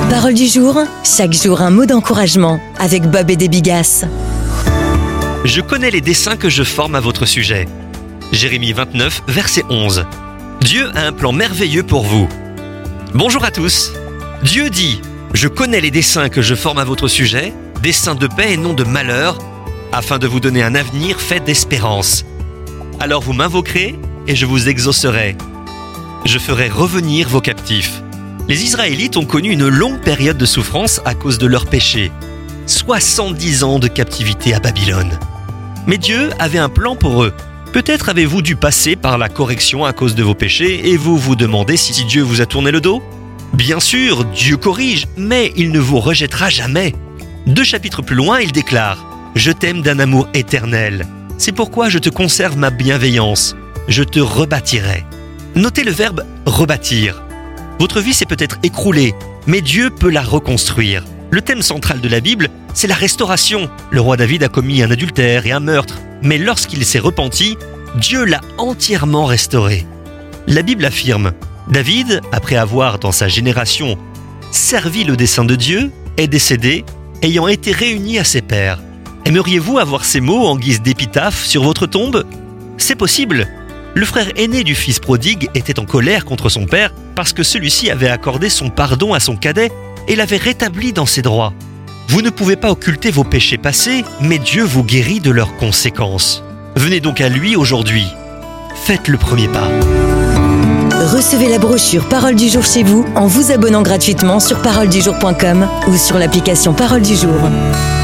Parole du jour, chaque jour un mot d'encouragement avec Bob et des Bigasses. Je connais les desseins que je forme à votre sujet. Jérémie 29, verset 11. Dieu a un plan merveilleux pour vous. Bonjour à tous. Dieu dit « Je connais les desseins que je forme à votre sujet, desseins de paix et non de malheur, afin de vous donner un avenir fait d'espérance. Alors vous m'invoquerez et je vous exaucerai. Je ferai revenir vos captifs. » Les Israélites ont connu une longue période de souffrance à cause de leurs péchés. 70 ans de captivité à Babylone. Mais Dieu avait un plan pour eux. Peut-être avez-vous dû passer par la correction à cause de vos péchés et vous vous demandez si Dieu vous a tourné le dos ? Bien sûr, Dieu corrige, mais il ne vous rejettera jamais. 2 chapitres plus loin, il déclare « Je t'aime d'un amour éternel. C'est pourquoi je te conserve ma bienveillance. Je te rebâtirai. » Notez le verbe « rebâtir ». Votre vie s'est peut-être écroulée, mais Dieu peut la reconstruire. Le thème central de la Bible, c'est la restauration. Le roi David a commis un adultère et un meurtre, mais lorsqu'il s'est repenti, Dieu l'a entièrement restauré. La Bible affirme, David, après avoir dans sa génération servi le dessein de Dieu, est décédé, ayant été réuni à ses pairs. Aimeriez-vous avoir ces mots en guise d'épitaphe sur votre tombe ? C'est possible. Le frère aîné du fils prodigue était en colère contre son père parce que celui-ci avait accordé son pardon à son cadet et l'avait rétabli dans ses droits. Vous ne pouvez pas occulter vos péchés passés, mais Dieu vous guérit de leurs conséquences. Venez donc à lui aujourd'hui. Faites le premier pas. Recevez la brochure Parole du jour chez vous en vous abonnant gratuitement sur paroledujour.com ou sur l'application Parole du jour.